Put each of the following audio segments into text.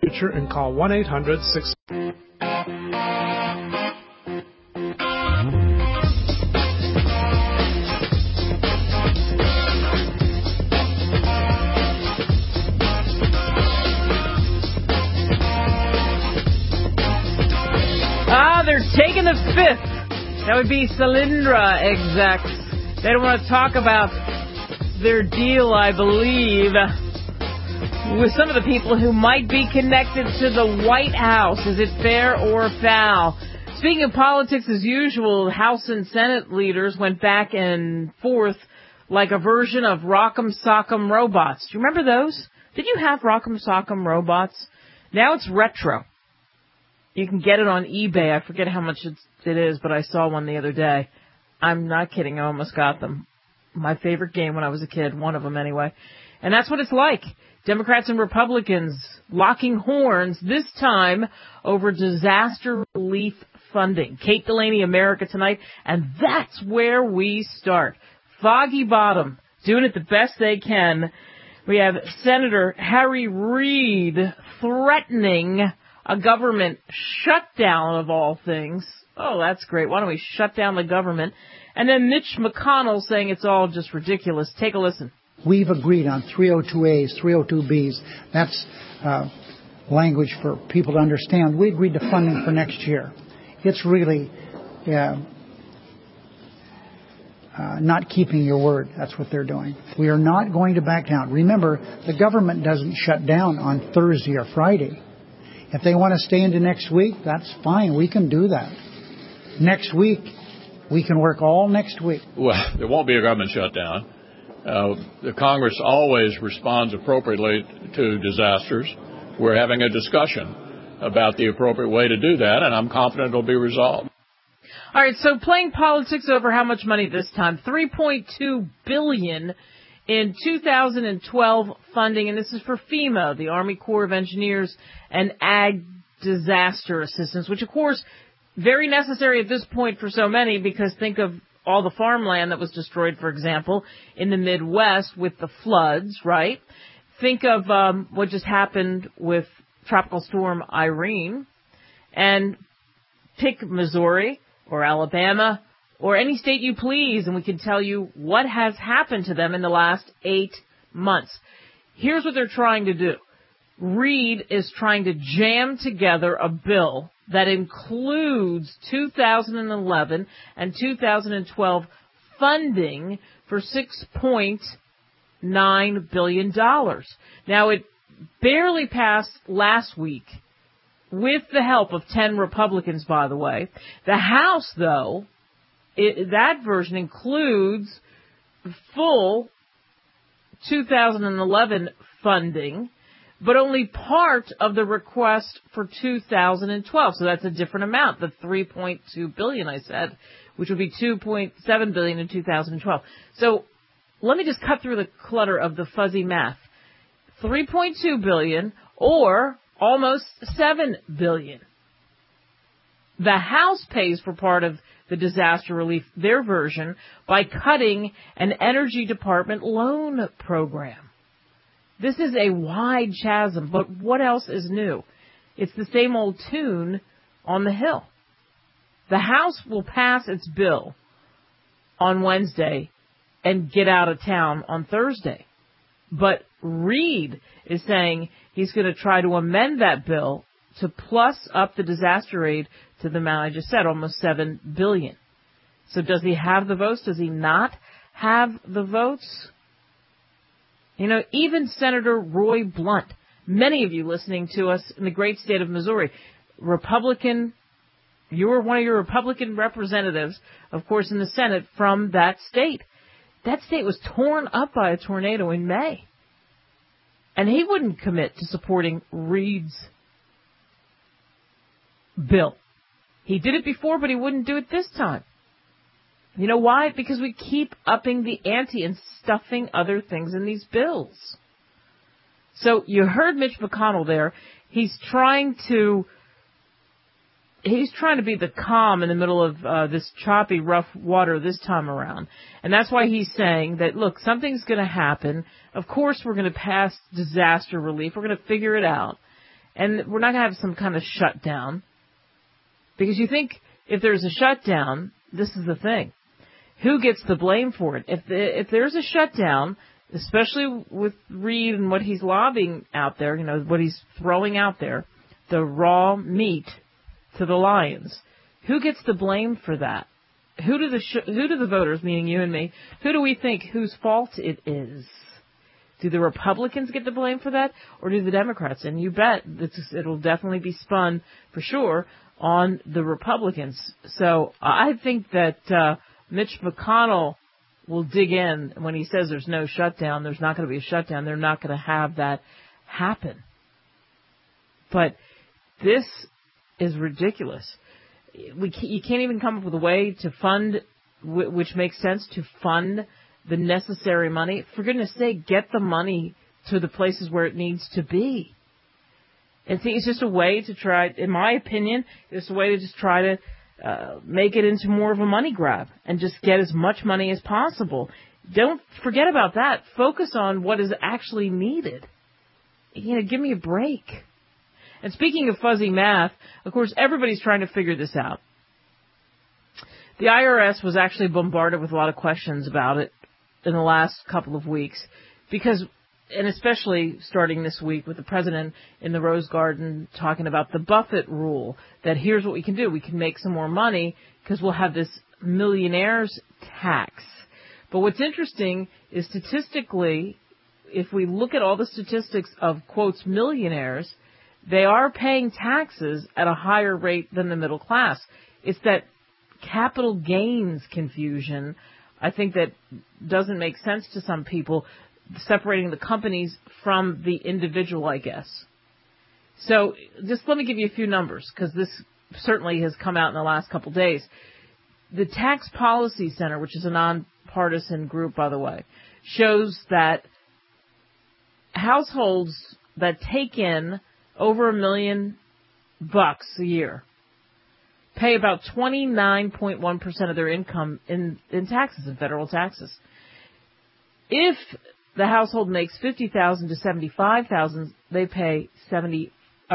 future and call 1-800-6... They're taking the fifth. That would be Solyndra execs. They don't want to talk about their deal, I believe, with some of the people who might be connected to the White House. Is it fair or foul? Speaking of politics, as usual, House and Senate leaders went back and forth like a version of Rock'em Sock'em Robots. Do you remember those? Did you have Rock'em Sock'em Robots? Now it's retro. You can get it on eBay. I forget how much it is, but I saw one the other day. I'm not kidding. I almost got them. My favorite game when I was a kid, one of them anyway. And that's what it's like. Democrats and Republicans locking horns, this time over disaster relief funding. Kate Delaney, America Tonight, and that's where we start. Foggy Bottom, doing it the best they can. We have Senator Harry Reid threatening a government shutdown of all things. Oh, that's great. Why don't we shut down the government? And then Mitch McConnell saying it's all just ridiculous. Take a listen. We've agreed on 302As, 302Bs. That's language for people to understand. We agreed to funding for next year. It's really not keeping your word. That's what they're doing. We are not going to back down. Remember, the government doesn't shut down on Thursday or Friday. If they want to stay into next week, that's fine. We can do that. Next week, we can work all next week. Well, there won't be a government shutdown. The Congress always responds appropriately to disasters. We're having a discussion about the appropriate way to do that, and I'm confident it'll be resolved. All right, so playing politics over how much money this time? $3.2 billion in 2012 funding, and this is for FEMA, the Army Corps of Engineers, and Ag Disaster Assistance, which, of course, very necessary at this point for so many, because think of all the farmland that was destroyed, for example, in the Midwest with the floods, right? Think of what just happened with Tropical Storm Irene, and pick Missouri or Alabama or any state you please, and we can tell you what has happened to them in the last 8 months. Here's what they're trying to do. Reid is trying to jam together a bill that includes 2011 and 2012 funding for $6.9 billion. Now, it barely passed last week with the help of 10 Republicans, by the way. The House, though, that version includes full 2011 funding, but only part of the request for 2012. So that's a different amount, the $3.2 billion I said, which would be $2.7 billion in 2012. So let me just cut through the clutter of the fuzzy math. $3.2 billion or almost $7 billion. The House pays for part of the disaster relief, their version, by cutting an Energy Department loan program. This is a wide chasm, but what else is new? It's the same old tune on the Hill. The House will pass its bill on Wednesday and get out of town on Thursday. But Reid is saying he's going to try to amend that bill to plus up the disaster aid to the amount I just said, almost $7 billion. So does he have the votes? Does he not have the votes? You know, even Senator Roy Blunt, many of you listening to us in the great state of Missouri, Republican, you were one of your Republican representatives, of course, in the Senate from that state. That state was torn up by a tornado in May. And he wouldn't commit to supporting Reid's bill. He did it before, but he wouldn't do it this time. You know why? Because we keep upping the ante and stuffing other things in these bills. So you heard Mitch McConnell there. He's trying to be the calm in the middle of this choppy, rough water this time around. And that's why he's saying that, look, something's going to happen. Of course we're going to pass disaster relief. We're going to figure it out. And we're not going to have some kind of shutdown. Because you think if there's a shutdown, this is the thing. Who gets the blame for it? If there's a shutdown, especially with Reid and what he's lobbying out there, what he's throwing out there, the raw meat to the lions, who gets the blame for that? Who do the voters, meaning you and me, who do we think whose fault it is? Do the Republicans get the blame for that, or do the Democrats? And you bet it'll definitely be spun, for sure, on the Republicans. So I think that Mitch McConnell will dig in when he says there's no shutdown. There's not going to be a shutdown. They're not going to have that happen. But this is ridiculous. You can't even come up with a way to fund, which makes sense, to fund the necessary money. For goodness sake, get the money to the places where it needs to be. And see, it's just a way to try, in my opinion, it's a way to just try to make it into more of a money grab and just get as much money as possible. Don't forget about that. Focus on what is actually needed. Give me a break. And speaking of fuzzy math, of course, everybody's trying to figure this out. The IRS was actually bombarded with a lot of questions about it in the last couple of weeks because, and especially starting this week with the president in the Rose Garden talking about the Buffett rule, that here's what we can do. We can make some more money because we'll have this millionaires tax. But what's interesting is statistically, if we look at all the statistics of, quotes, millionaires, they are paying taxes at a higher rate than the middle class. It's that capital gains confusion, I think, that doesn't make sense to some people, separating the companies from the individual, I guess. So just let me give you a few numbers, because this certainly has come out in the last couple of days. The Tax Policy Center, which is a nonpartisan group, by the way, shows that households that take in over $1 million a year pay about 29.1% of their income in taxes, in federal taxes. If the household makes $50,000 to $75,000, they pay 75%.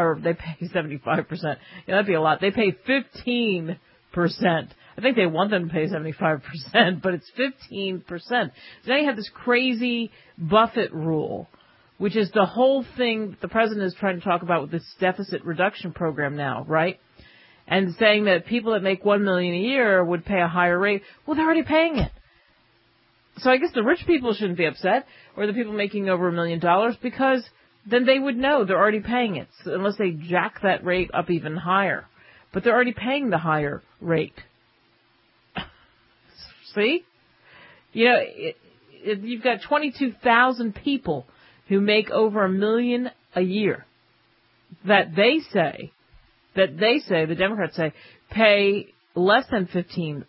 That'd be a lot. They pay 15%. I think they want them to pay 75%, but it's 15%. So now you have this crazy Buffett rule, which is the whole thing the president is trying to talk about with this deficit reduction program now, right? And saying that people that make $1 million a year would pay a higher rate. Well, they're already paying it. So I guess the rich people shouldn't be upset, or the people making over $1 million, because then they would know they're already paying it, unless they jack that rate up even higher. But they're already paying the higher rate. See? You've got 22,000 people who make over $1 million a year that they say, the Democrats say, pay less than 15%.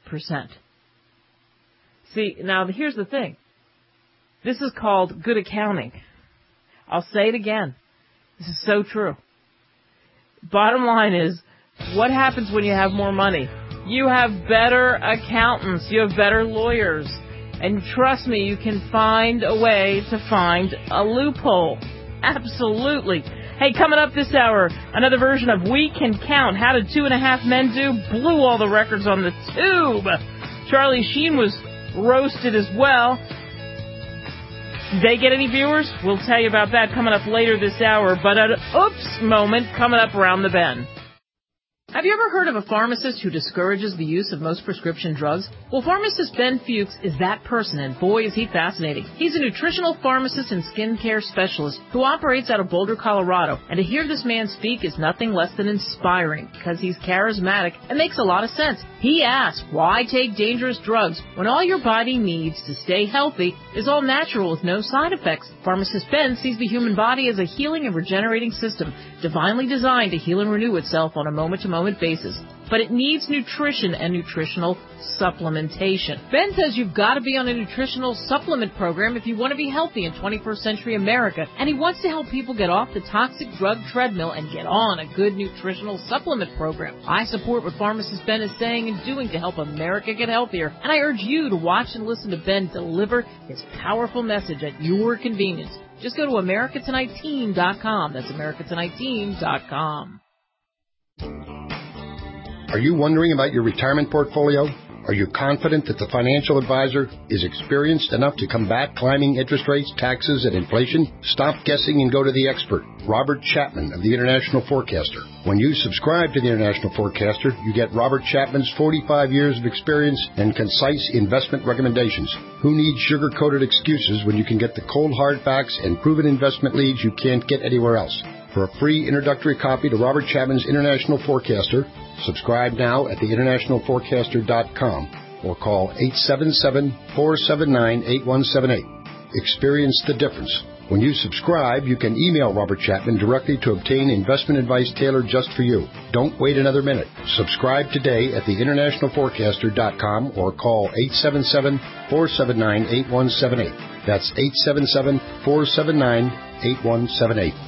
See, now here's the thing. This is called good accounting. I'll say it again. This is so true. Bottom line is, what happens when you have more money? You have better accountants. You have better lawyers. And trust me, you can find a way to find a loophole. Absolutely. Hey, coming up this hour, another version of We Can Count. How did 2.5 Men do? Blew all the records on the tube. Charlie Sheen was roasted as well. Did they get any viewers? We'll tell you about that coming up later this hour. But an oops moment coming up around the bend. Have you ever heard of a pharmacist who discourages the use of most prescription drugs? Well, pharmacist Ben Fuchs is that person, and boy, is he fascinating. He's a nutritional pharmacist and skincare specialist who operates out of Boulder, Colorado, and to hear this man speak is nothing less than inspiring, because he's charismatic and makes a lot of sense. He asks, why take dangerous drugs when all your body needs to stay healthy is all natural with no side effects? Pharmacist Ben sees the human body as a healing and regenerating system, divinely designed to heal and renew itself on a moment-to-moment moment basis. But it needs nutrition and nutritional supplementation. Ben says you've got to be on a nutritional supplement program if you want to be healthy in 21st century America. And he wants to help people get off the toxic drug treadmill and get on a good nutritional supplement program. I support what pharmacist Ben is saying and doing to help America get healthier. And I urge you to watch and listen to Ben deliver his powerful message at your convenience. Just go to AmericaTonightTeam.com. That's AmericaTonightTeam.com. Are you wondering about your retirement portfolio? Are you confident that the financial advisor is experienced enough to combat climbing interest rates, taxes, and inflation? Stop guessing and go to the expert, Robert Chapman of the International Forecaster. When you subscribe to the International Forecaster, you get Robert Chapman's 45 years of experience and concise investment recommendations. Who needs sugar-coated excuses when you can get the cold hard facts and proven investment leads you can't get anywhere else? For a free introductory copy to Robert Chapman's International Forecaster, subscribe now at theinternationalforecaster.com or call 877-479-8178. Experience the difference. When you subscribe, you can email Robert Chapman directly to obtain investment advice tailored just for you. Don't wait another minute. Subscribe today at theinternationalforecaster.com or call 877-479-8178. That's 877-479-8178.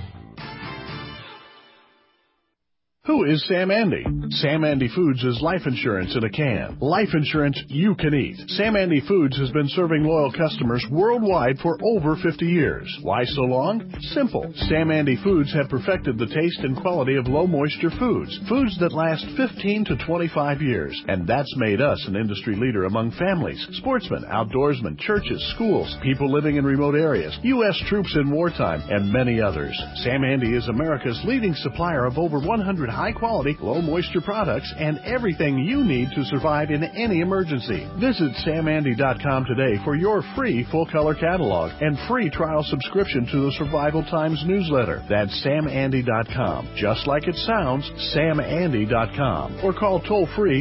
Who is Sam Andy? Sam Andy Foods is life insurance in a can. Life insurance you can eat. Sam Andy Foods has been serving loyal customers worldwide for over 50 years. Why so long? Simple. Sam Andy Foods have perfected the taste and quality of low-moisture foods. Foods that last 15 to 25 years. And that's made us an industry leader among families, sportsmen, outdoorsmen, churches, schools, people living in remote areas, U.S. troops in wartime, and many others. Sam Andy is America's leading supplier of over 100 high-quality, low-moisture products and everything you need to survive in any emergency. Visit SamAndy.com today for your free full-color catalog and free trial subscription to the Survival Times newsletter. That's SamAndy.com. Just like it sounds, SamAndy.com. Or call toll-free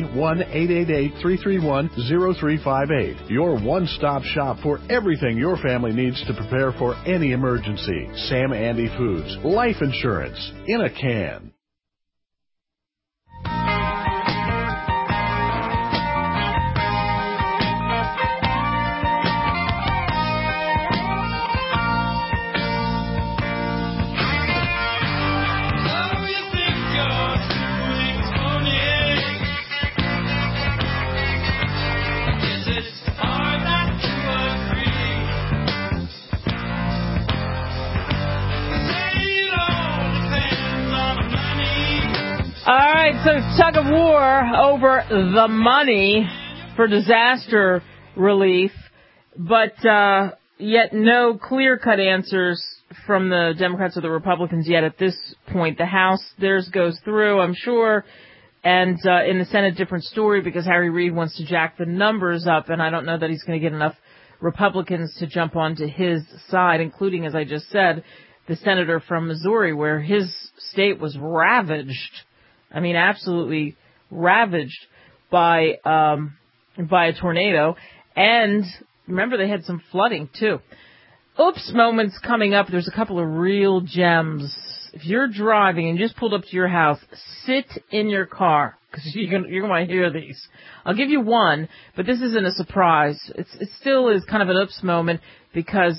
1-888-331-0358. Your one-stop shop for everything your family needs to prepare for any emergency. Sam Andy Foods. Life insurance in a can. So tug of war over the money for disaster relief, but yet no clear-cut answers from the Democrats or the Republicans yet at this point. The House, theirs goes through, I'm sure, and in the Senate, different story because Harry Reid wants to jack the numbers up, and I don't know that he's going to get enough Republicans to jump onto his side, including, as I just said, the senator from Missouri, where his state was ravaged. I mean, absolutely ravaged by a tornado. And remember, they had some flooding, too. Oops moments coming up. There's a couple of real gems. If you're driving and just pulled up to your house, sit in your car because you're going to want to hear these. I'll give you one, but this isn't a surprise. It still is kind of an oops moment because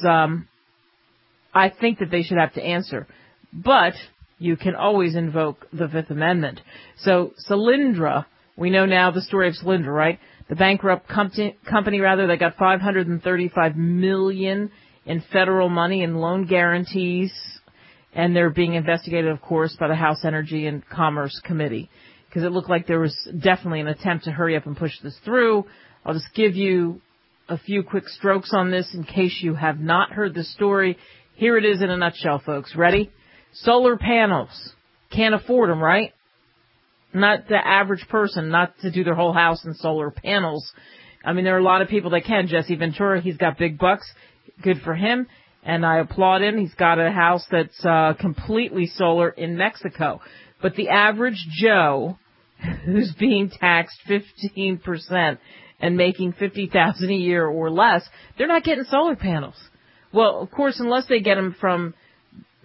I think that they should have to answer. But you can always invoke the Fifth Amendment. So Solyndra, we know now the story of Solyndra, right? The bankrupt company that got $535 million in federal money and loan guarantees, and they're being investigated, of course, by the House Energy and Commerce Committee because it looked like there was definitely an attempt to hurry up and push this through. I'll just give you a few quick strokes on this in case you have not heard the story. Here it is in a nutshell, folks. Ready? Solar panels. Can't afford them, right? Not the average person, not to do their whole house in solar panels. I mean, there are a lot of people that can. Jesse Ventura, he's got big bucks. Good for him. And I applaud him. He's got a house that's completely solar in Mexico. But the average Joe who's being taxed 15% and making $50,000 a year or less, they're not getting solar panels. Well, of course, unless they get them from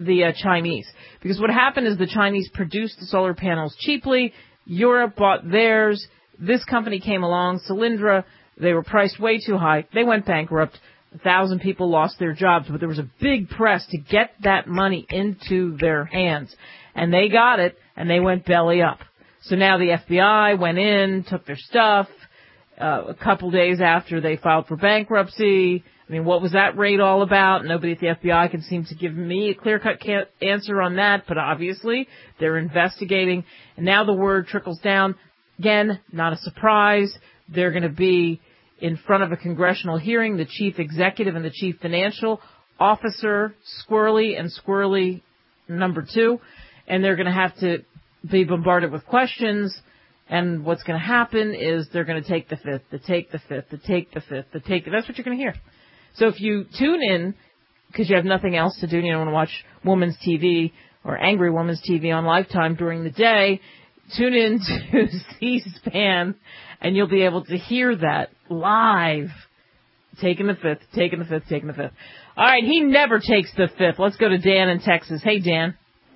the Chinese. Because what happened is the Chinese produced the solar panels cheaply. Europe bought theirs. This company came along, Solyndra. They were priced way too high. They went bankrupt. 1,000 people lost their jobs. But there was a big press to get that money into their hands. And they got it, and they went belly up. So now the FBI went in, took their stuff. A couple days after they filed for bankruptcy. I mean, what was that raid all about? Nobody at the FBI can seem to give me a clear-cut answer on that, but obviously they're investigating. And now the word trickles down. Again, not a surprise. They're going to be in front of a congressional hearing, the chief executive and the chief financial officer, Squirrely and Squirrely number 2, and they're going to have to be bombarded with questions. And what's going to happen is they're going to take the fifth, take the fifth, take the fifth, take the... That's what you're going to hear. So if you tune in, because you have nothing else to do, and you don't want to watch women's TV or angry women's TV on Lifetime during the day, tune in to C-SPAN, and you'll be able to hear that live. Taking the fifth, taking the fifth, taking the fifth. All right, he never takes the fifth. Let's go to Dan in Texas. Hey, Dan.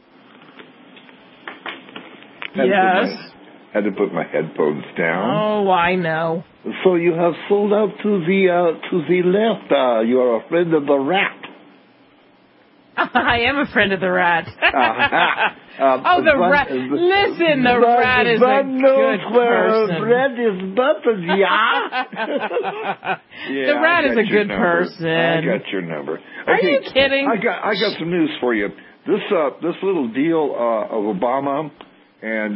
Yes. Had to put my headphones down. Oh, I know. So you have sold out to the left. You are a friend of the rat. I am a friend of the rat. The rat. Listen, the but rat is a good person. Bread is buttered, yeah. The rat is a good person. I got your number. Okay, are you kidding? I got some news for you. This little deal of Obama and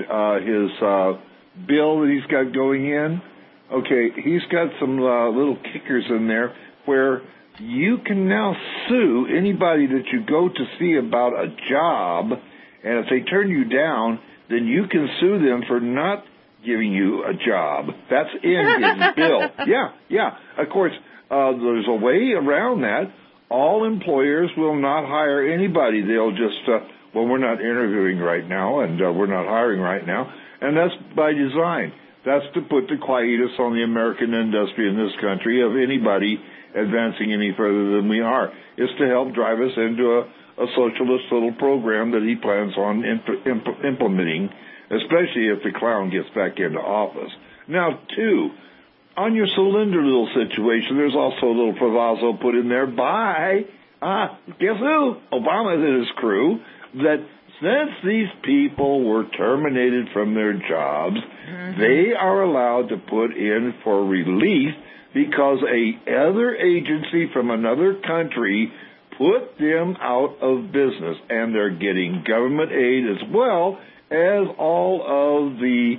his bill that he's got going in, okay, he's got some little kickers in there where you can now sue anybody that you go to see about a job, and if they turn you down, then you can sue them for not giving you a job. That's in his bill. Yeah. Of course, there's a way around that. All employers will not hire anybody. They'll just... we're not interviewing right now, and we're not hiring right now, and that's by design. That's to put the quietus on the American industry in this country of anybody advancing any further than we are. It's to help drive us into a socialist little program that he plans on implementing, especially if the clown gets back into office. Now, 2, on your Solyndra little situation, there's also a little proviso put in there by, guess who? Obama and his crew, that since these people were terminated from their jobs, they are allowed to put in for relief because a other agency from another country put them out of business, and they're getting government aid as well as all of the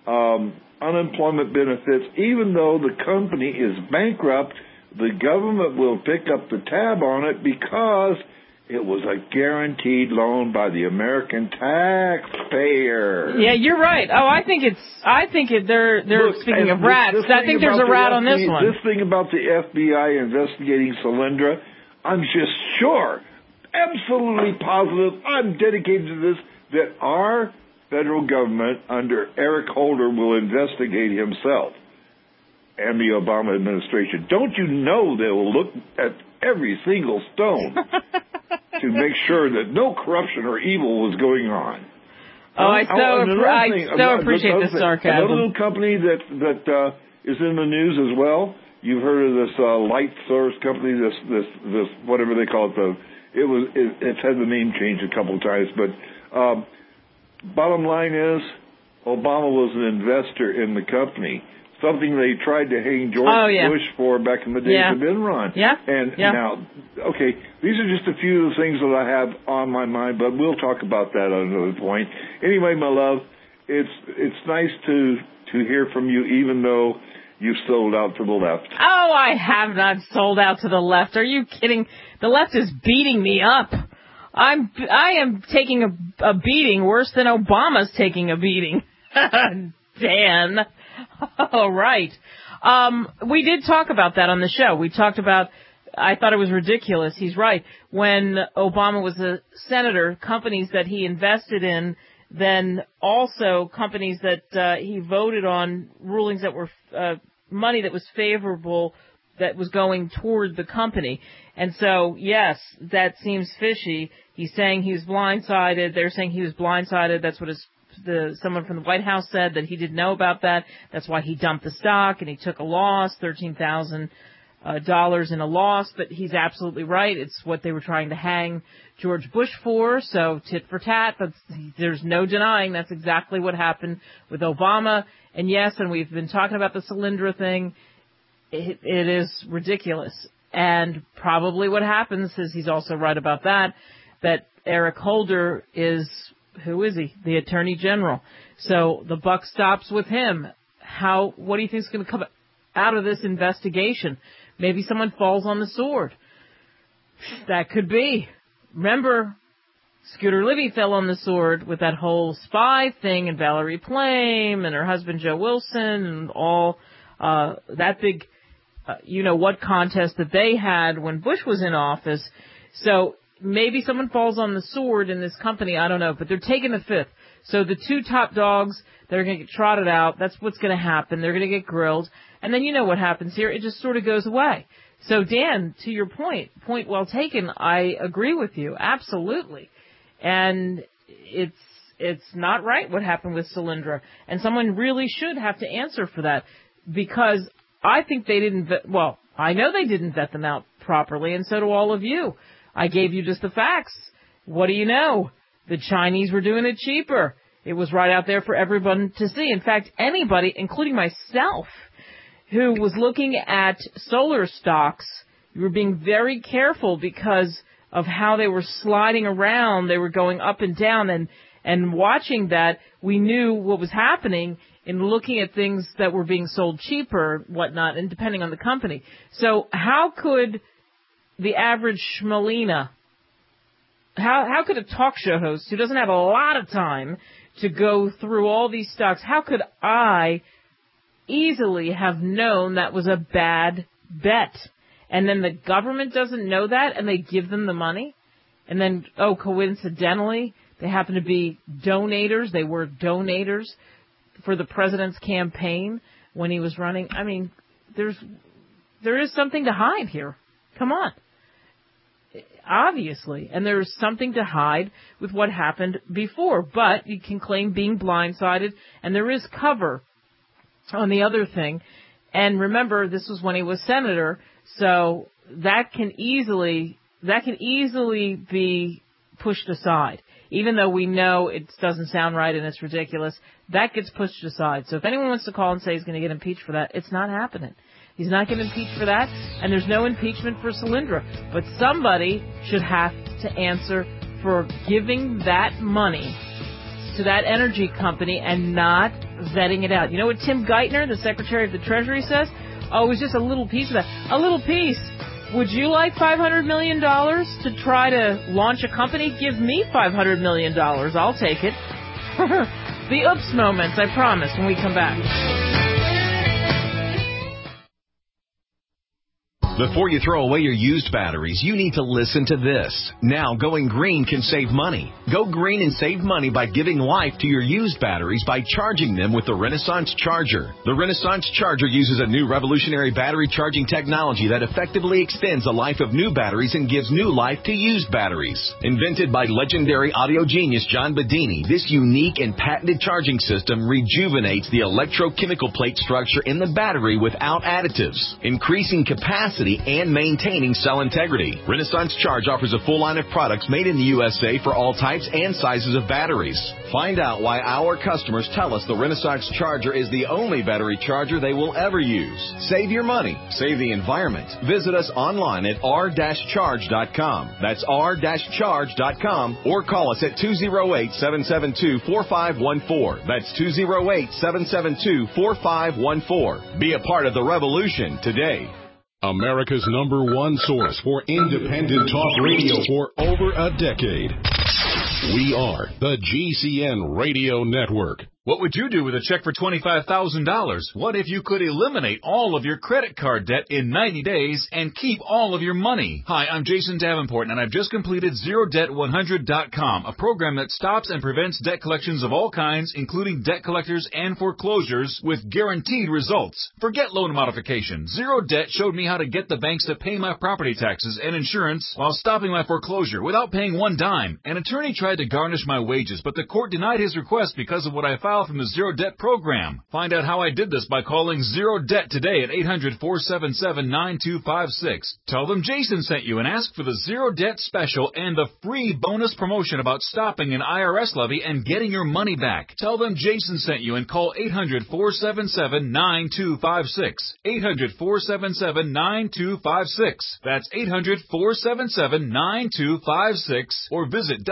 unemployment benefits. Even though the company is bankrupt, the government will pick up the tab on it because it was a guaranteed loan by the American taxpayer. Yeah, you're right. Oh, I think they're Look, speaking of rats. I think there's a rat on this one. This thing about the FBI investigating Solyndra, I'm just sure, absolutely positive, I'm dedicated to this, that our federal government under Eric Holder will investigate himself and the Obama administration. Don't you know they will look at every single stone to make sure that no corruption or evil was going on? I so appreciate the sarcasm. Another little company that is in the news as well. You've heard of this light source company, this whatever they call it. It's had the name changed a couple of times, but bottom line is Obama was an investor in the company. Something they tried to hang George Bush for back in the days of Enron. Now, okay, these are just a few of the things that I have on my mind, but we'll talk about that at another point. Anyway, my love, it's nice to hear from you, even though you've sold out to the left. Oh, I have not sold out to the left. Are you kidding? The left is beating me up. I am taking a beating worse than Obama's taking a beating. Dan. All right. We did talk about that on the show. We talked about, I thought it was ridiculous. He's right. When Obama was a senator, companies that he invested in, then also companies that he voted on, rulings that were money that was favorable that was going toward the company. And so, yes, that seems fishy. He's saying he was blindsided. They're saying he was blindsided. That's what someone from the White House said, that he didn't know about that. That's why he dumped the stock and he took a loss, $13,000 in a loss. But he's absolutely right. It's what they were trying to hang George Bush for. So tit for tat. There's no denying that's exactly what happened with Obama. And yes, and we've been talking about the Solyndra thing. It is ridiculous. And probably what happens is, he's also right about that Eric Holder is, who is he? The Attorney General. So the buck stops with him. What do you think is going to come out of this investigation? Maybe someone falls on the sword. That could be. Remember, Scooter Libby fell on the sword with that whole spy thing, and Valerie Plame and her husband Joe Wilson and all that big what contest that they had when Bush was in office. So maybe someone falls on the sword in this company. I don't know, but they're taking the fifth. So the two top dogs, they're going to get trotted out. That's what's going to happen. They're going to get grilled. And then you know what happens here. It just sort of goes away. So Dan, to your point well taken. I agree with you. Absolutely. And it's not right what happened with Solyndra. And someone really should have to answer for that, because I think they didn't I know they didn't vet them out properly, and so do all of you. I gave you just the facts. What do you know? The Chinese were doing it cheaper. It was right out there for everyone to see. In fact, anybody, including myself, who was looking at solar stocks, you were being very careful because of how they were sliding around. They were going up and down, and watching that, we knew what was happening in looking at things that were being sold cheaper, whatnot, and depending on the company. So how could the average schmalina, how could a talk show host who doesn't have a lot of time to go through all these stocks, how could I easily have known that was a bad bet? And then the government doesn't know that, and they give them the money? And then, coincidentally, they happen to be donators. They were donators for the president's campaign when he was running. I mean, there is something to hide here. Come on. Obviously. And there's something to hide with what happened before. But you can claim being blindsided, and there is cover on the other thing. And remember, this was when he was senator, so that can easily be pushed aside. Even though we know it doesn't sound right and it's ridiculous, that gets pushed aside. So if anyone wants to call and say he's going to get impeached for that, it's not happening. He's not getting impeached for that, and there's no impeachment for Solyndra. But somebody should have to answer for giving that money to that energy company and not vetting it out. You know what Tim Geithner, the Secretary of the Treasury, says? Oh, it was just a little piece of that. A little piece. Would you like $500 million to try to launch a company? Give me $500 million. I'll take it. The oops moments, I promise, when we come back. Before you throw away your used batteries, you need to listen to this. Now, going green can save money. Go green and save money by giving life to your used batteries by charging them with the Renaissance Charger. The Renaissance Charger uses a new revolutionary battery charging technology that effectively extends the life of new batteries and gives new life to used batteries. Invented by legendary audio genius John Bedini, this unique and patented charging system rejuvenates the electrochemical plate structure in the battery without additives, increasing capacity and maintaining cell integrity. Renaissance Charge offers a full line of products made in the USA for all types and sizes of batteries. Find out why our customers tell us the Renaissance Charger is the only battery charger they will ever use. Save your money. Save the environment. Visit us online at r-charge.com. That's r-charge.com, or call us at 208-772-4514. That's 208-772-4514. Be a part of the revolution today. America's #1 source for independent talk radio for over a decade. We are the GCN Radio Network. What would you do with a check for $25,000? What if you could eliminate all of your credit card debt in 90 days and keep all of your money? Hi, I'm Jason Davenport, and I've just completed ZeroDebt100.com, a program that stops and prevents debt collections of all kinds, including debt collectors and foreclosures, with guaranteed results. Forget loan modification. Zero Debt showed me how to get the banks to pay my property taxes and insurance while stopping my foreclosure without paying one dime. An attorney tried to garnish my wages, but the court denied his request because of what I filed from the Zero Debt program. Find out how I did this by calling Zero Debt today at 800-477-9256. Tell them Jason sent you and ask for the Zero Debt special and the free bonus promotion about stopping an IRS levy and getting your money back. Tell them Jason sent you and call 800-477-9256. 800-477-9256. That's 800-477-9256 or visit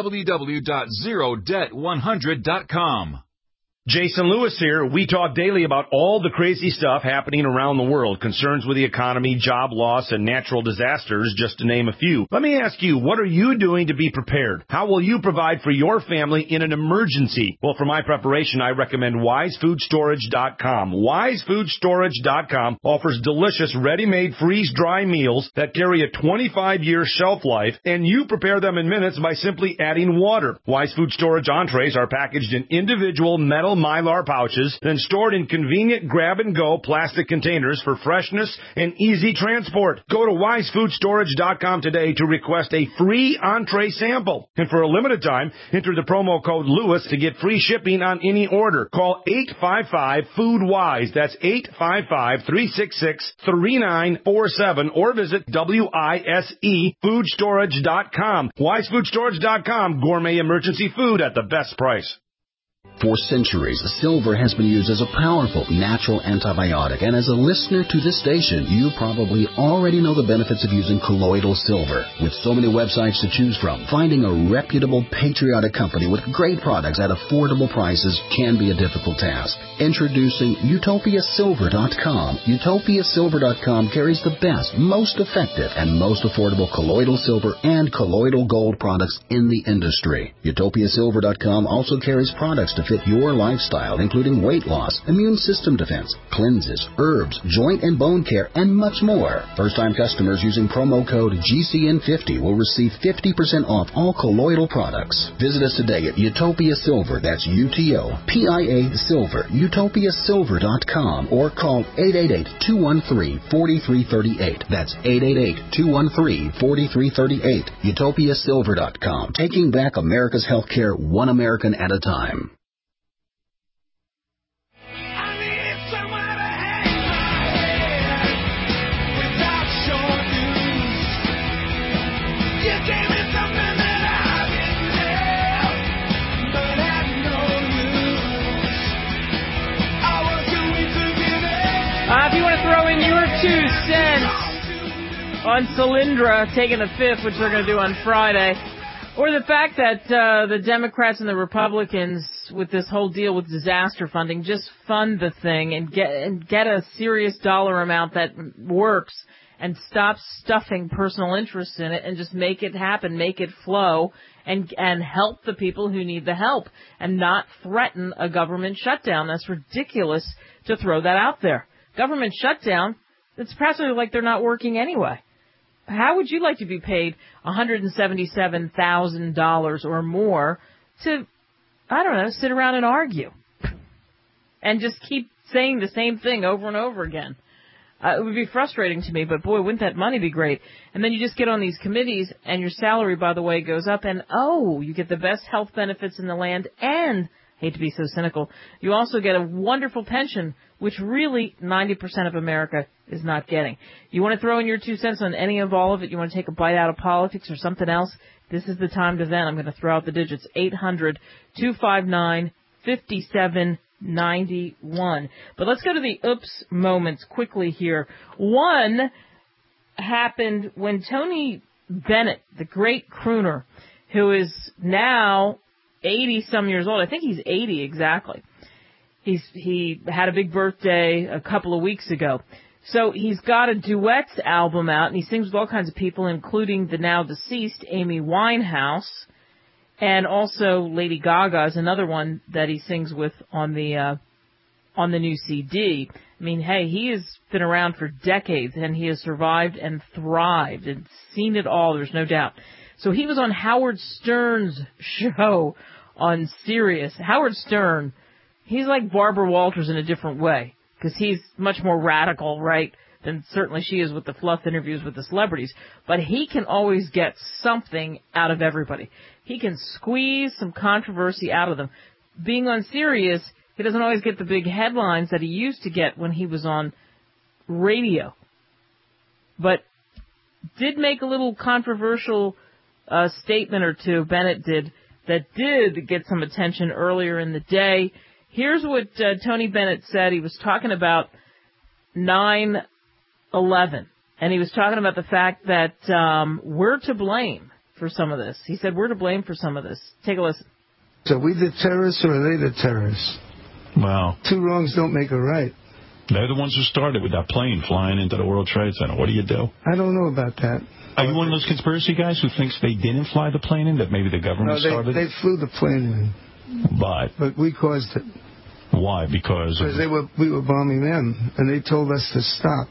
www.zerodebt100.com. Jason Lewis here. We talk daily about all the crazy stuff happening around the world, concerns with the economy, job loss, and natural disasters, just to name a few. Let me ask you, what are you doing to be prepared? How will you provide for your family in an emergency? Well, for my preparation, I recommend WiseFoodStorage.com. WiseFoodStorage.com offers delicious, ready-made, freeze-dry meals that carry a 25-year shelf life, and you prepare them in minutes by simply adding water. Wise Food Storage entrees are packaged in individual metal Mylar pouches, then stored in convenient grab-and-go plastic containers for freshness and easy transport. Go to WiseFoodStorage.com today to request a free entree sample. And for a limited time, enter the promo code Lewis to get free shipping on any order. Call 855-FOOD-WISE. That's 855-366-3947 or visit WISEFoodstorage.com. WiseFoodStorage.com. Gourmet emergency food at the best price. For centuries, silver has been used as a powerful natural antibiotic, and as a listener to this station, you probably already know the benefits of using colloidal silver. With so many websites to choose from, finding a reputable, patriotic company with great products at affordable prices can be a difficult task. Introducing UtopiaSilver.com. UtopiaSilver.com carries the best, most effective, and most affordable colloidal silver and colloidal gold products in the industry. UtopiaSilver.com also carries products to fit your lifestyle, including weight loss, immune system defense, cleanses, herbs, joint and bone care, and much more. First-time customers using promo code GCN50 will receive 50% off all colloidal products. Visit us today at Utopia Silver, that's UTOPIA Silver, UtopiaSilver.com, or call 888-213-4338. That's 888-213-4338. UtopiaSilver.com, taking back America's healthcare one American at a time. If you want to throw in your 2 cents on Solyndra taking the fifth, which they're going to do on Friday, or the fact that the Democrats and the Republicans, with this whole deal with disaster funding, just fund the thing and get a serious dollar amount that works and stop stuffing personal interest in it and just make it happen, make it flow, and help the people who need the help and not threaten a government shutdown. That's ridiculous to throw that out there. Government shutdown, it's practically like they're not working anyway. How would you like to be paid $177,000 or more to, I don't know, sit around and argue and just keep saying the same thing over and over again? It would be frustrating to me, but boy, wouldn't that money be great? And then you just get on these committees and your salary, by the way, goes up, and you get the best health benefits in the land, and, hate to be so cynical, you also get a wonderful pension, which really 90% of America is not getting. You want to throw in your 2 cents on any of all of it? You want to take a bite out of politics or something else? This is the time to vent. I'm going to throw out the digits. 800-259-5791. But let's go to the oops moments quickly here. One happened when Tony Bennett, the great crooner, who is now 80-some years old. I think he's 80 exactly. He had a big birthday a couple of weeks ago. So he's got a duets album out, and he sings with all kinds of people, including the now deceased Amy Winehouse. And also Lady Gaga is another one that he sings with on the new CD. I mean, hey, he has been around for decades, and he has survived and thrived and seen it all, there's no doubt. So he was on Howard Stern's show on Sirius. Howard Stern, he's like Barbara Walters in a different way, because he's much more radical, right, than certainly she is with the fluff interviews with the celebrities. But he can always get something out of everybody. He can squeeze some controversy out of them. Being on Sirius, he doesn't always get the big headlines that he used to get when he was on radio. But did make a little controversial statement or two, Bennett did, that did get some attention earlier in the day. Here's what Tony Bennett said. He was talking about 9/11, and he was talking about the fact that we're to blame for some of this. He said we're to blame for some of this. Take a listen. So we the terrorists or are they the terrorists? Wow. Two wrongs don't make a right. They're the ones who started with that plane flying into the World Trade Center. What do you do? I don't know about that. Are you one of those conspiracy guys who thinks they didn't fly the plane in, that maybe the government started? They flew the plane in. But we caused it. Why? Because we were bombing them, and they told us to stop.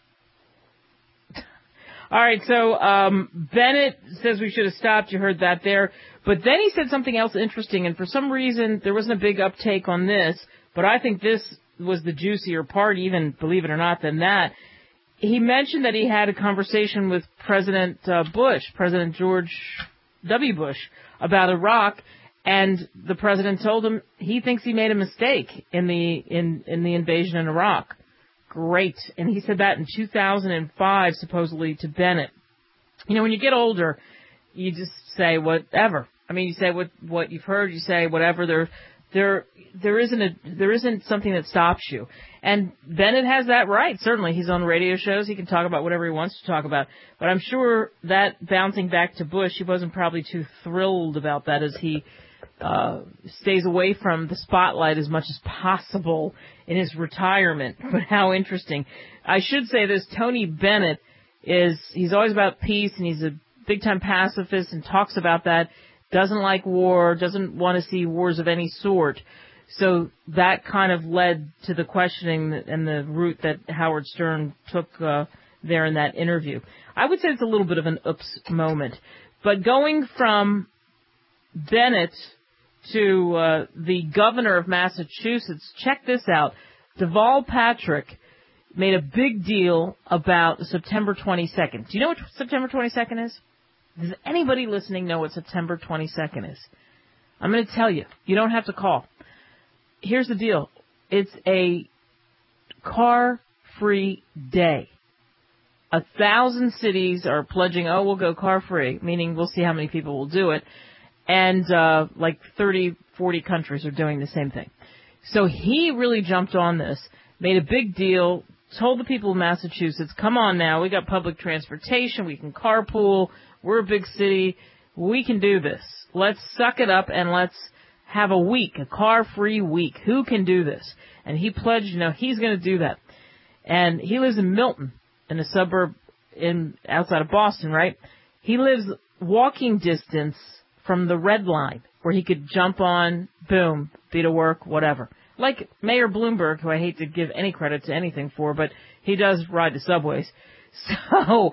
All right, so Bennett says we should have stopped. You heard that there. But then he said something else interesting, and for some reason there wasn't a big uptake on this, but I think this was the juicier part, even, believe it or not, than that. He mentioned that he had a conversation with President Bush, President George W. Bush, about Iraq, and the president told him he thinks he made a mistake in the invasion in Iraq. Great. And he said that in 2005, supposedly, to Bennett. You know, when you get older, you just say whatever. I mean, you say what you've heard, you say whatever. There isn't something that stops you. And Bennett has that right. Certainly, he's on radio shows. He can talk about whatever he wants to talk about. But I'm sure that bouncing back to Bush, he wasn't probably too thrilled about that, as he stays away from the spotlight as much as possible in his retirement. But how interesting. I should say this, Tony Bennett he's always about peace, and he's a big-time pacifist and talks about that. Doesn't like war, doesn't want to see wars of any sort. So that kind of led to the questioning and the route that Howard Stern took there in that interview. I would say it's a little bit of an oops moment. But going from Bennett to the governor of Massachusetts, check this out. Deval Patrick made a big deal about September 22nd. Do you know what September 22nd is? Does anybody listening know what September 22nd is? I'm going to tell you. You don't have to call. Here's the deal. It's a car-free day. 1,000 cities are pledging, we'll go car-free, meaning we'll see how many people will do it. And like 30, 40 countries are doing the same thing. So he really jumped on this, made a big deal, told the people of Massachusetts, come on now, we got public transportation, we can carpool, we're a big city, we can do this. Let's suck it up and let's have a week, a car-free week. Who can do this? And he pledged, he's going to do that. And he lives in Milton, in a suburb outside of Boston, right? He lives walking distance from the Red Line, where he could jump on, boom, be to work, whatever. Like Mayor Bloomberg, who I hate to give any credit to anything for, but he does ride the subways. So,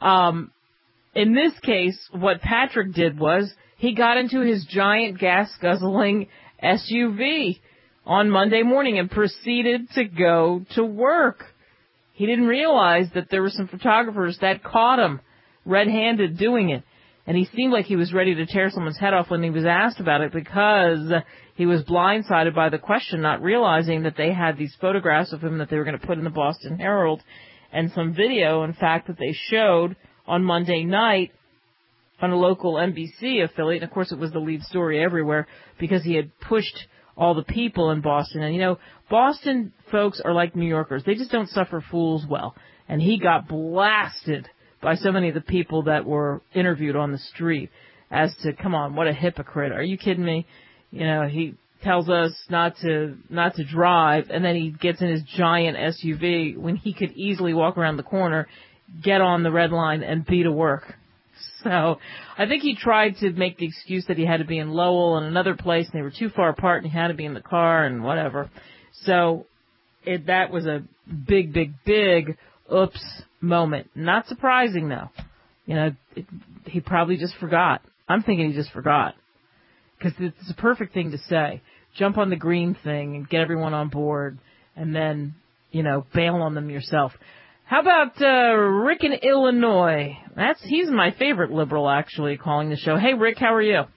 in this case, what Patrick did was he got into his giant gas-guzzling SUV on Monday morning and proceeded to go to work. He didn't realize that there were some photographers that caught him red-handed doing it. And he seemed like he was ready to tear someone's head off when he was asked about it, because he was blindsided by the question, not realizing that they had these photographs of him that they were going to put in the Boston Herald, and some video, in fact, that they showed on Monday night on a local NBC affiliate. And, of course, it was the lead story everywhere because he had pushed all the people in Boston. And, Boston folks are like New Yorkers. They just don't suffer fools well. And he got blasted by so many of the people that were interviewed on the street as to, come on, what a hypocrite. Are you kidding me? He tells us not to drive, and then he gets in his giant SUV when he could easily walk around the corner, get on the Red Line, and be to work. So I think he tried to make the excuse that he had to be in Lowell and another place, and they were too far apart, and he had to be in the car and whatever. So that was a big, big, big oops moment. Not surprising, though. You know, he probably just forgot. I'm thinking he just forgot. Because it's a perfect thing to say. Jump on the green thing and get everyone on board, and then, you know, bail on them yourself. How about Rick in Illinois? He's my favorite liberal, actually, calling the show. Hey, Rick, how are you?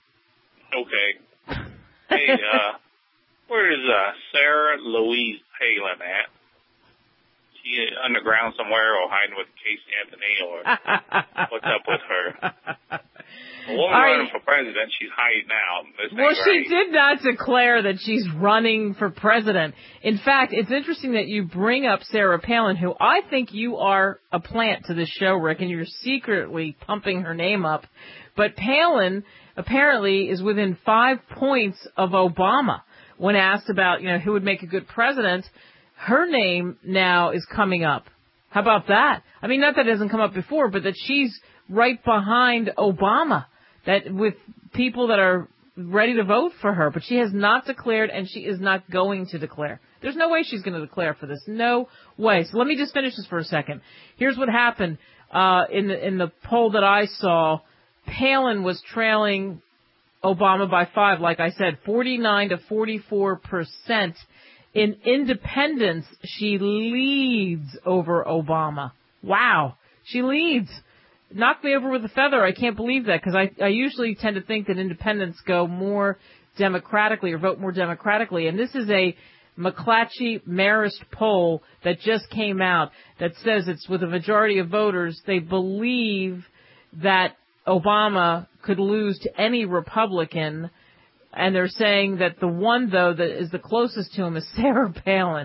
Okay. Hey, where is Sarah Louise Palin at? She underground somewhere or hiding with Casey Anthony, or what's up with her? A woman running for president, she's hiding out. Well, she did not declare that she's running for president. In fact, it's interesting that you bring up Sarah Palin, who I think you are a plant to this show, Rick, and you're secretly pumping her name up. But Palin apparently is within 5 points of Obama. When asked about, you know, who would make a good president, her name now is coming up. How about that? I mean, not that it hasn't come up before, but that she's right behind Obama, that with people that are ready to vote for her, but she has not declared, and she is not going to declare. There's no way she's going to declare for this. No way. So let me just finish this for a second. Here's what happened in the poll that I saw. Palin was trailing Obama by 5, like I said, 49 to 44%. In independents, she leads over Obama. Wow. She leads. Knocked me over with a feather. I can't believe that, because I usually tend to think that independents go more democratically or vote more democratically. And this is a McClatchy-Marist poll that just came out that says it's with a majority of voters. They believe that Obama could lose to any Republican, and they're saying that the one, though, that is the closest to him is Sarah Palin.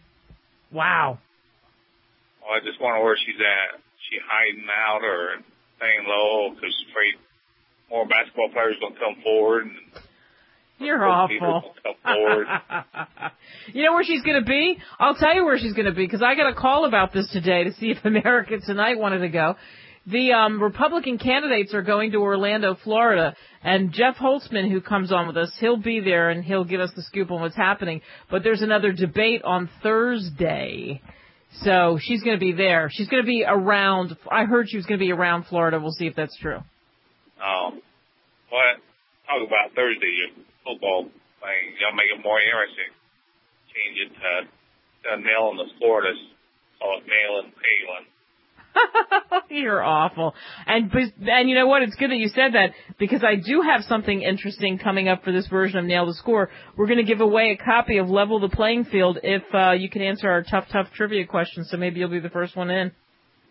Wow. Well, I just wonder where she's at. She hiding out or staying low because she's afraid more basketball players going to come forward. And you're awful. Come forward. You know where she's going to be? I'll tell you where she's going to be, because I got a call about this today to see if America Tonight wanted to go. The Republican candidates are going to Orlando, Florida, and Jeff Holtzman, who comes on with us, he'll be there and he'll give us the scoop on what's happening. But there's another debate on Thursday. So she's going to be there. She's going to be around. I heard she was going to be around Florida. We'll see if that's true. Oh. Well, talk about Thursday, your football thing. Y'all make it more interesting. Change it to nail in the Florida. Call it nail and Palin. You're awful. And you know what? It's good that you said that, because I do have something interesting coming up for this version of Nail the Score. We're going to give away a copy of Level the Playing Field if you can answer our tough trivia questions, so maybe you'll be the first one in.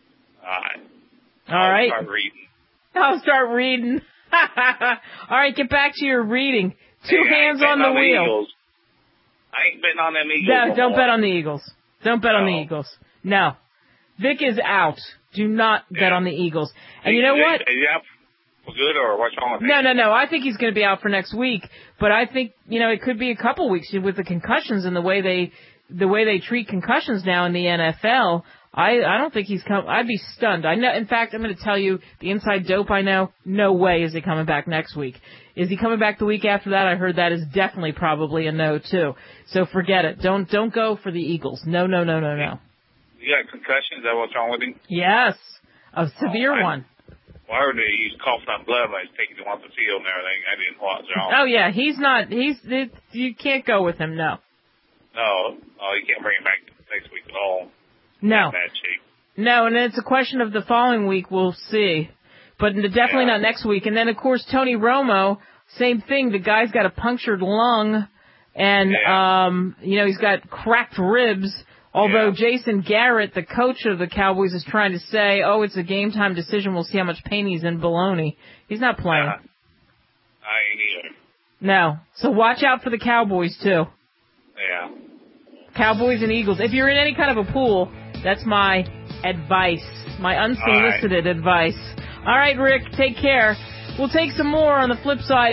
All right. I'll start reading. All right, get back to your reading. Two hands on the wheel. Eagles. I ain't betting on them Eagles. No, don't bet on the Eagles. Don't bet on the Eagles. No. Vic is out. Do not bet on the Eagles. And you know what? Is he out for good, or what's wrong with him? No. I think he's going to be out for next week. But I think, you know, it could be a couple weeks with the concussions and the way they treat concussions now in the NFL. I don't think he's come. I'd be stunned. I know. In fact, I'm going to tell you the inside dope I know. No way is he coming back next week. Is he coming back the week after that? I heard that is definitely probably a no too. So forget it. Don't go for the Eagles. No. You got concussions? Is that what's wrong with him? Yes, a severe one. Well, I heard he's coughing up blood when he's taking him off the field and everything. I didn't watch it. Oh yeah, he's not. You can't go with him. No. No, you can't bring him back next week at all. No. Bad shape. No, and it's a question of the following week. We'll see, but definitely not next week. And then of course Tony Romo, same thing. The guy's got a punctured lung, and he's got cracked ribs. Although Jason Garrett, the coach of the Cowboys, is trying to say, it's a game-time decision. We'll see how much pain he's in. Baloney. He's not playing. I ain't either. No. So watch out for the Cowboys, too. Yeah. Cowboys and Eagles. If you're in any kind of a pool, that's my advice, my unsolicited advice. All right, Rick, take care. We'll take some more on the flip side.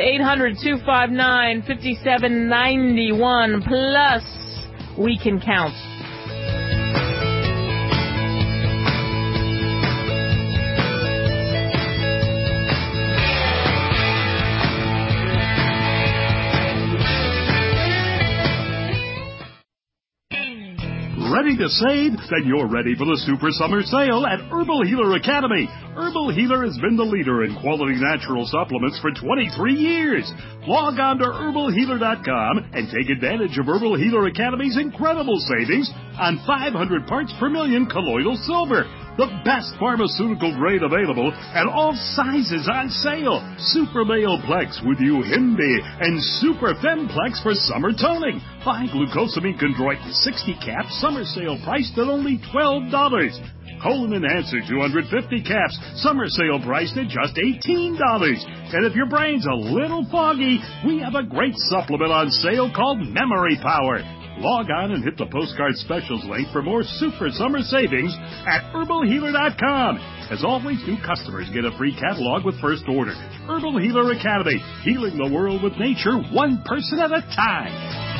800-259-5791. Plus, we can count. Ready to save? Then you're ready for the Super Summer Sale at Herbal Healer Academy. Herbal Healer has been the leader in quality natural supplements for 23 years. Log on to herbalhealer.com and take advantage of Herbal Healer Academy's incredible savings on 500 parts per million colloidal silver. The best pharmaceutical grade available and all sizes on sale. Super Male Plex with Uhimbi and Super Femplex for summer toning. Buy glucosamine chondroit 60 caps, summer sale priced at only $12. Colon Enhancer 250 caps, summer sale priced at just $18. And if your brain's a little foggy, we have a great supplement on sale called Memory Power. Log on and hit the postcard specials link for more super summer savings at herbalhealer.com. As always, new customers get a free catalog with first order. Herbal Healer Academy, healing the world with nature, one person at a time.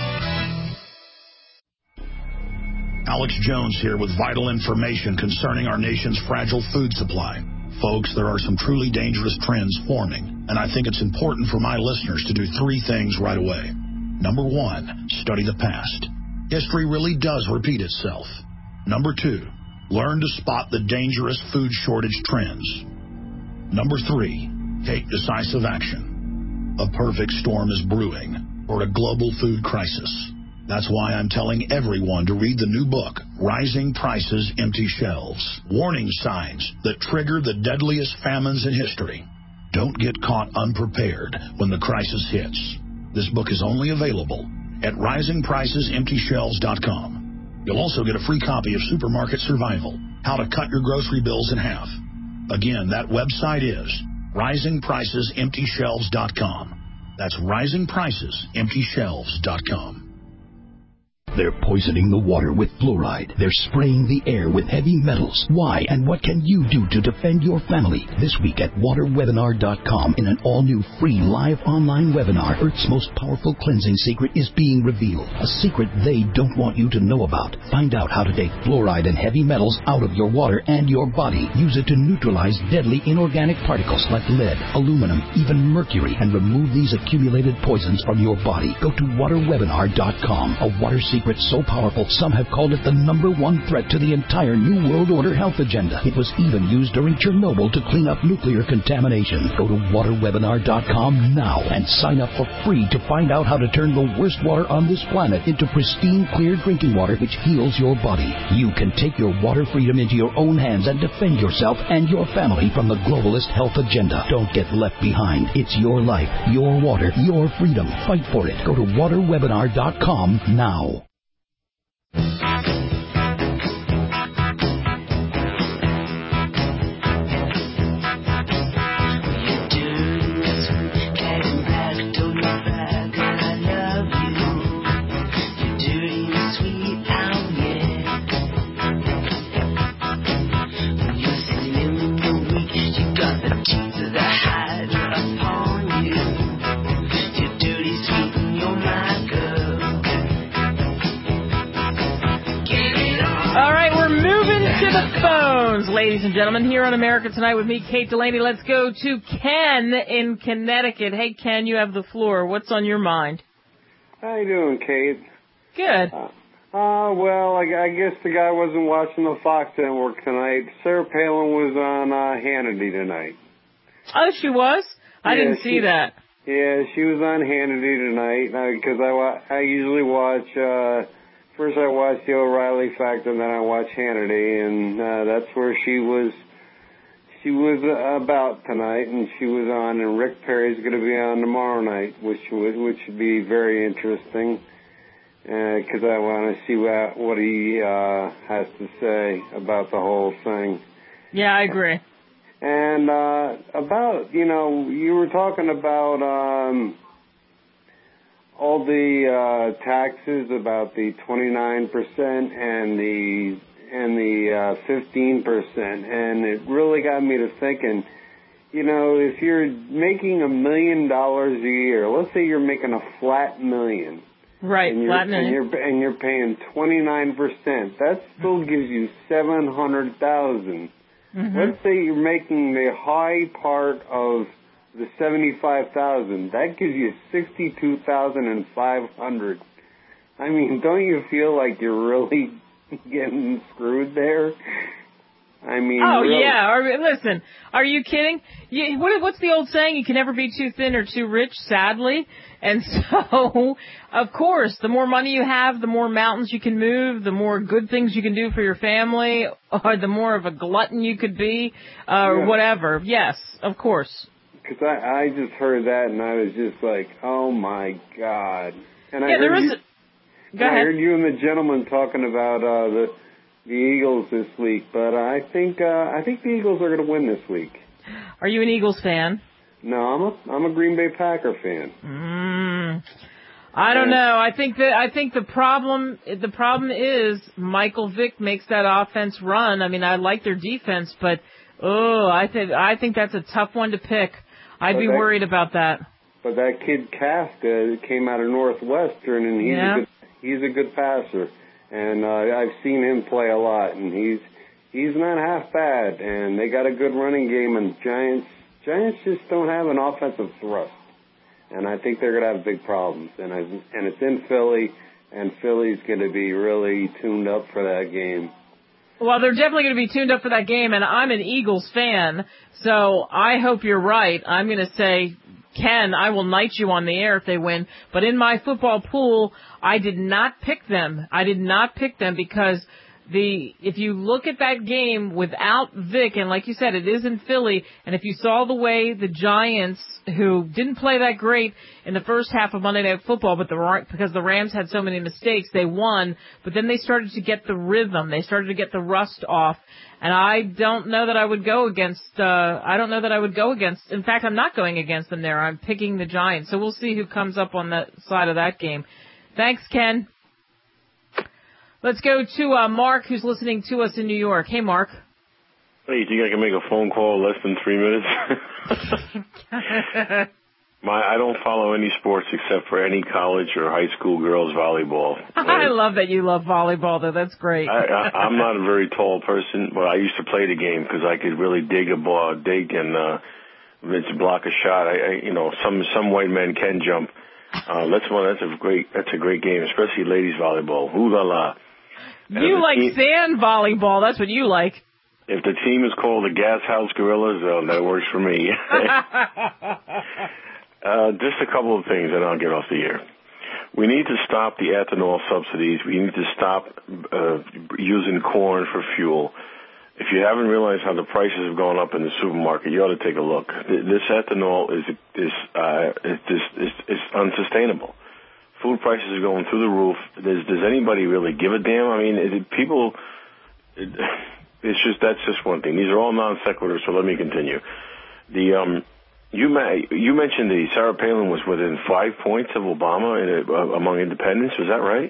Alex Jones here with vital information concerning our nation's fragile food supply. Folks, there are some truly dangerous trends forming, and I think it's important for my listeners to do three things right away. Number one, study the past. History really does repeat itself. Number two, learn to spot the dangerous food shortage trends. Number three, take decisive action. A perfect storm is brewing for a global food crisis. That's why I'm telling everyone to read the new book, Rising Prices, Empty Shelves. Warning signs that trigger the deadliest famines in history. Don't get caught unprepared when the crisis hits. This book is only available at risingpricesemptyshelves.com. You'll also get a free copy of Supermarket Survival, How to Cut Your Grocery Bills in Half. Again, that website is risingpricesemptyshelves.com. That's risingpricesemptyshelves.com. They're poisoning the water with fluoride. They're spraying the air with heavy metals. Why and what can you do to defend your family? This week at waterwebinar.com in an all-new free live online webinar, Earth's most powerful cleansing secret is being revealed. A secret they don't want you to know about. Find out how to take fluoride and heavy metals out of your water and your body. Use it to neutralize deadly inorganic particles like lead, aluminum, even mercury, and remove these accumulated poisons from your body. Go to waterwebinar.com. A water secret so powerful, some have called it the #1 threat to the entire New World Order health agenda. It was even used during Chernobyl to clean up nuclear contamination. Go to waterwebinar.com now and sign up for free to find out how to turn the worst water on this planet into pristine, clear drinking water which heals your body. You can take your water freedom into your own hands and defend yourself and your family from the globalist health agenda. Don't get left behind. It's your life, your water, your freedom. Fight for it. Go to waterwebinar.com now. Ladies and gentlemen, here on America Tonight with me, Kate Delaney. Let's go to Ken in Connecticut. Hey, Ken, you have the floor. What's on your mind? How you doing, Kate? Good. Well, I guess the guy wasn't watching the Fox Network tonight. Sarah Palin was on Hannity tonight. Oh, she was? I didn't see that. Yeah, she was on Hannity tonight because I usually watch... First I watched the O'Reilly Factor, then I watched Hannity, and that's where she was about tonight, and she was on, and Rick Perry's going to be on tomorrow night, which should be very interesting, because I want to see what he has to say about the whole thing. Yeah, I agree. And about, you were talking about... all the taxes about the 29% and the 15%, and it really got me to thinking, if you're making $1 million a year, let's say you're making a flat million. Right, flat million. And you're paying 29%, that still gives you $700,000. Mm-hmm. Let's say you're making the high part of the $75,000, that gives you $62,500. I mean, don't you feel like you're really getting screwed there. I mean, oh really. yeah. Listen, are you kidding? What's the old saying? You can never be too thin or too rich, sadly. And so, of course, the more money you have, the more mountains you can move, the more good things you can do for your family, or the more of a glutton you could be, or whatever. Yes, of course. Because I just heard that and I was just like, oh my God. And I heard you and the gentleman talking about the Eagles this week, but I think the Eagles are going to win this week. Are you an Eagles fan? No, I'm a Green Bay Packer fan. I don't know. I think the problem is Michael Vick makes that offense run. I mean, I like their defense, but I think that's a tough one to pick. I'd be worried about that. But that kid Casca came out of Northwestern, and he's a good passer. And I've seen him play a lot, and he's not half bad. And they got a good running game, and Giants just don't have an offensive thrust. And I think they're going to have big problems. And it's in Philly, and Philly's going to be really tuned up for that game. Well, they're definitely going to be tuned up for that game, and I'm an Eagles fan, so I hope you're right. I'm going to say, Ken, I will knight you on the air if they win. But in my football pool, I did not pick them. Because if you look at that game without Vic, and like you said, it is in Philly, and if you saw the way the Giants, who didn't play that great in the first half of Monday Night Football, but because the Rams had so many mistakes, they won, but then they started to get the rhythm. They started to get the rust off. And I don't know that I would go against, in fact, I'm not going against them there. I'm picking the Giants. So we'll see who comes up on that side of that game. Thanks, Ken. Let's go to Mark, who's listening to us in New York. Hey, Mark. Hey, you think I can make a phone call in less than 3 minutes? I don't follow any sports except for any college or high school girls volleyball. I love that you love volleyball, though. That's great. I'm not a very tall person, but I used to play the game because I could really dig and block a shot. Some white men can jump. That's a great game, especially ladies volleyball. Ooh la la! You like sand volleyball? That's what you like. If the team is called the Gas House Gorillas, that works for me. Just a couple of things, and I'll get off the air. We need to stop the ethanol subsidies. We need to stop using corn for fuel. If you haven't realized how the prices have gone up in the supermarket, you ought to take a look. This ethanol is unsustainable. Food prices are going through the roof. Does anybody really give a damn? I mean, that's just one thing. These are all non sequiturs, so let me continue. You mentioned that Sarah Palin was within 5 points of Obama among independents. Was that right?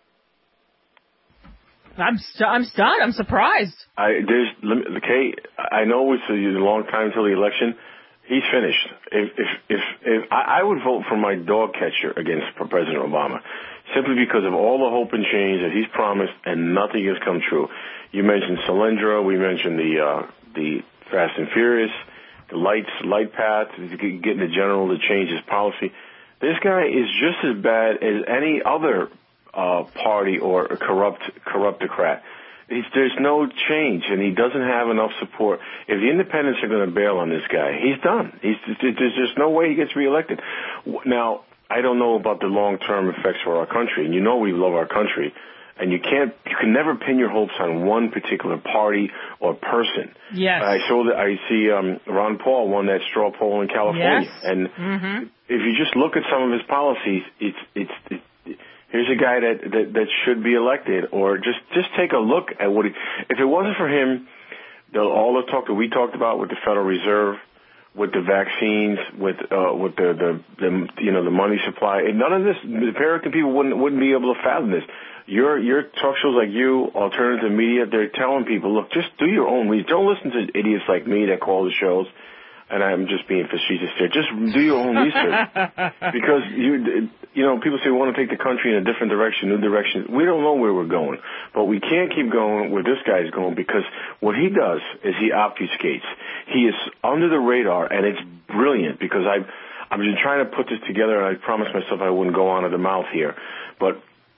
I'm stunned. I'm surprised. I know it's a long time until the election. He's finished. If I would vote for my dog catcher against President Obama, simply because of all the hope and change that he's promised, and nothing has come true. You mentioned Solyndra. We mentioned the Fast and Furious, the light path, getting the general to change his policy. This guy is just as bad as any other party or a corruptocrat. There's no change, and he doesn't have enough support. If the independents are going to bail on this guy, he's done. There's just no way he gets reelected. Now, I don't know about the long-term effects for our country, and we love our country, and you can never pin your hopes on one particular party or person. Yes. I see Ron Paul won that straw poll in California, yes. And if you just look at some of his policies, here's a guy that should be elected, or just take a look at what if it wasn't for him, all the talk that we talked about with the Federal Reserve, with the vaccines, with the money supply, and none of this, the American people wouldn't be able to fathom this. Your talk shows like you, alternative media, they're telling people, look, just do your own research. Don't listen to idiots like me that call the shows. And I'm just being facetious here. Just do your own research. Because, people say we want to take the country in a different direction, new direction. We don't know where we're going. But we can't keep going where this guy's going, because what he does is he obfuscates. He is under the radar, and it's brilliant, because I've been trying to put this together, and I promised myself I wouldn't go on at the mouth here. But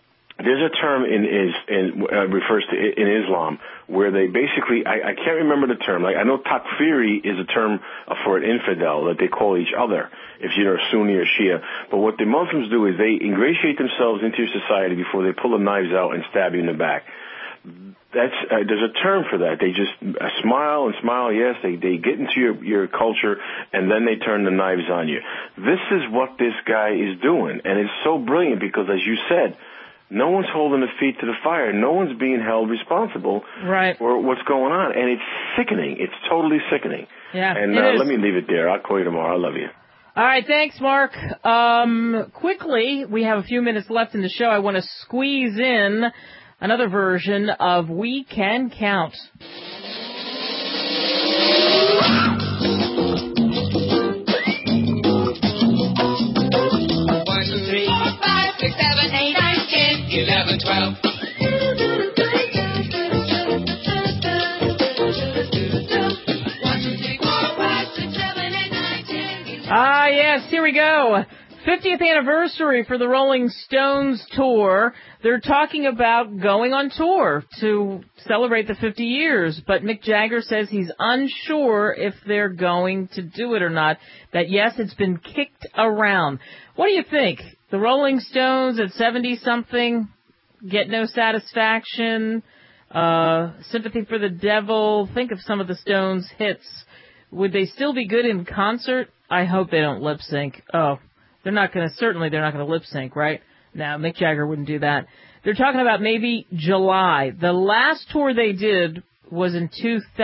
There's a term refers to in Islam where they basically, I can't remember the term. Like I know takfiri is a term for an infidel that they call each other if you're Sunni or Shia. But what the Muslims do is they ingratiate themselves into your society before they pull the knives out and stab you in the back. There's a term for that. They just smile and smile. Yes, they get into your culture and then they turn the knives on you. This is what this guy is doing, and it's so brilliant because, as you said, no one's holding their feet to the fire. No one's being held responsible for what's going on, and it's sickening. It's totally sickening. Yeah, and let me leave it there. I'll call you tomorrow. I love you. All right, thanks, Mark. Quickly, we have a few minutes left in the show. I want to squeeze in another version of We Can Count. 11, 12. Ah, yes, here we go. 50th anniversary for the Rolling Stones tour. They're talking about going on tour to celebrate the 50 years, but Mick Jagger says he's unsure if they're going to do it or not. That, yes, it's been kicked around. What do you think? The Rolling Stones at 70-something get no satisfaction, Sympathy for the Devil. Think of some of the Stones' hits. Would they still be good in concert? I hope they don't lip sync. Oh, they're not going to lip sync, right? No, Mick Jagger wouldn't do that. They're talking about maybe July. The last tour they did was in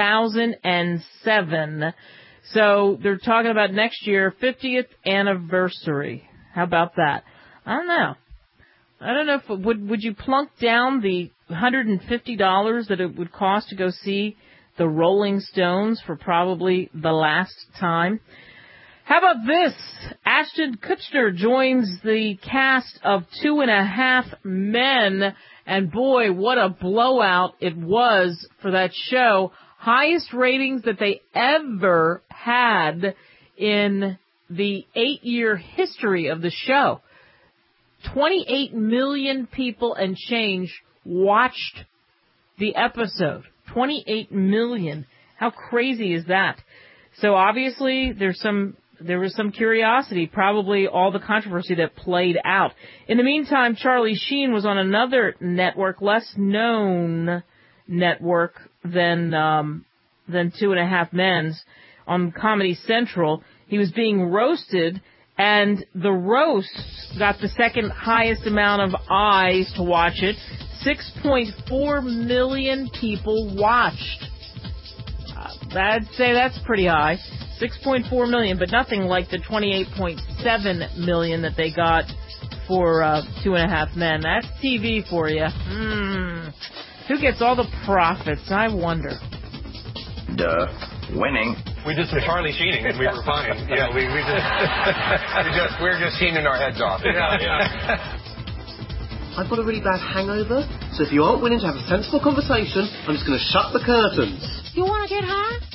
2007. So they're talking about next year, 50th anniversary. How about that? I don't know. I don't know if would you plunk down the $150 that it would cost to go see the Rolling Stones for probably the last time? How about this? Ashton Kutcher joins the cast of 2.5 Men, and boy, what a blowout it was for that show. Highest ratings that they ever had in the 8-year history of the show. 28 million people and change watched the episode. 28 million. How crazy is that? So obviously there was some curiosity, probably all the controversy that played out. In the meantime, Charlie Sheen was on another network, less known network than 2.5 Men's, on Comedy Central. He was being roasted, and the roast got the second highest amount of eyes to watch it. 6.4 million people watched. I'd say that's pretty high. 6.4 million, but nothing like the 28.7 million that they got for 2.5 Men. That's TV for you. Who gets all the profits? I wonder. Duh. Winning. We did some Charlie Sheening and we were fine. Yeah, we're just sheening our heads off. Yeah. I've got a really bad hangover, so if you aren't willing to have a sensible conversation, I'm just going to shut the curtains. You want to get high?